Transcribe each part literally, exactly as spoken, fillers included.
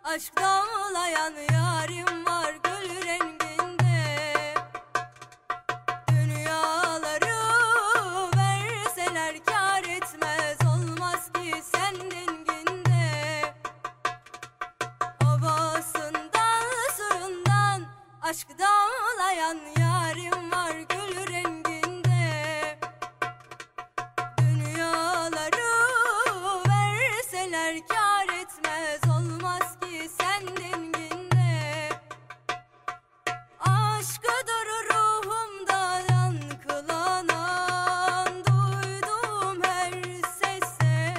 Aşk damlayan yarim var gül renginde. Dünyaları verseler kâr etmez, olmaz ki sen denginde. Havasından suyundan aşk damlayan yarim var gül renginde. Dünyaları verseler kâr etmez, olmaz ki sen denginde. Aşkıdır ruhumda yankılanan, duyduğum her seste.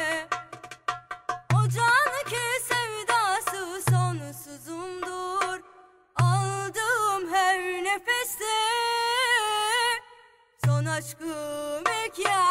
O can ki sevdası sonsuzumdur, aldığım her nefeste. Son aşkım ek ya